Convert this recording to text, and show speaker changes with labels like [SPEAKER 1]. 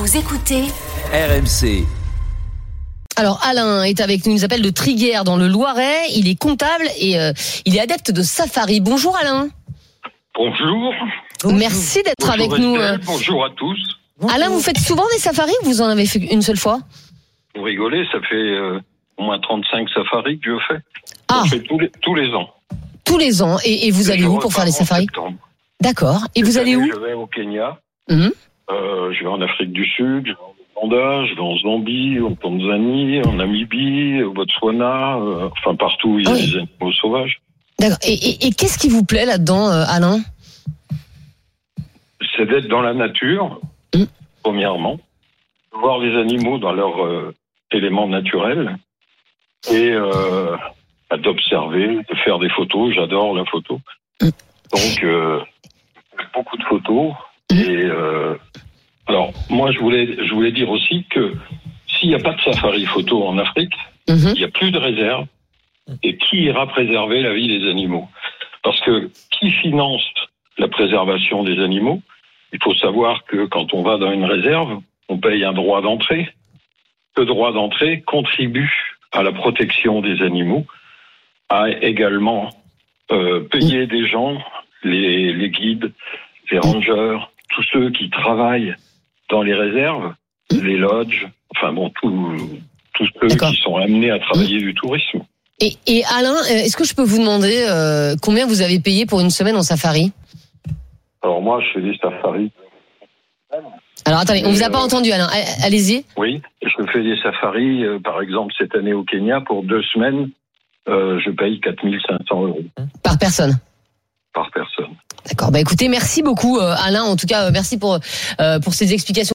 [SPEAKER 1] Vous écoutez
[SPEAKER 2] RMC.
[SPEAKER 3] Alors Alain est avec nous, il nous appelle de Triguères dans le Loiret, il est comptable et il est adepte de safari. Bonjour Alain.
[SPEAKER 4] Bonjour.
[SPEAKER 3] Merci d'être
[SPEAKER 4] Bonjour
[SPEAKER 3] avec nous.
[SPEAKER 4] Estelle, bonjour à tous.
[SPEAKER 3] Alain, vous faites souvent des safaris ou vous en avez fait une seule fois?
[SPEAKER 4] Vous rigolez, ça fait au moins 35 safaris que je fais.
[SPEAKER 3] Ah.
[SPEAKER 4] Je fais tous les ans.
[SPEAKER 3] Tous les ans. Et vous allez où pour faire les safaris? D'accord. Et vous allez où?
[SPEAKER 4] Je vais au Kenya.
[SPEAKER 3] Mhm.
[SPEAKER 4] Je vais en Afrique du Sud, je vais en Ouganda, je vais en Zambie, en Tanzanie, en Namibie, au Botswana, enfin partout où il y a des animaux sauvages.
[SPEAKER 3] D'accord. Et qu'est-ce qui vous plaît là-dedans, Alain?
[SPEAKER 4] C'est d'être dans la nature, premièrement, voir les animaux dans leur élément naturel et d'observer, de faire des photos. J'adore la photo. Donc, beaucoup de photos. Et alors, moi, je voulais dire aussi que s'il n'y a pas de safari photo en Afrique, il n'y a plus de réserve. Et qui ira préserver la vie des animaux? Parce que qui finance la préservation des animaux? Il faut savoir que quand on va dans une réserve, on paye un droit d'entrée. Ce droit d'entrée contribue à la protection des animaux, à également payer des gens, les guides, les rangers, tous ceux qui travaillent dans les réserves, les lodges, enfin bon, tous ceux qui sont amenés à travailler du tourisme.
[SPEAKER 3] Et Alain, est-ce que je peux vous demander combien vous avez payé pour une semaine en safari?
[SPEAKER 4] Alors moi, je fais des safaris.
[SPEAKER 3] Alors attendez, on vous a pas entendu Alain, allez-y.
[SPEAKER 4] Oui, je fais des safaris, par exemple cette année au Kenya, pour 2 semaines, je paye 4 500 €.
[SPEAKER 3] Par personne?
[SPEAKER 4] Par personne.
[SPEAKER 3] D'accord, bah écoutez, merci beaucoup Alain, en tout cas merci pour ces explications.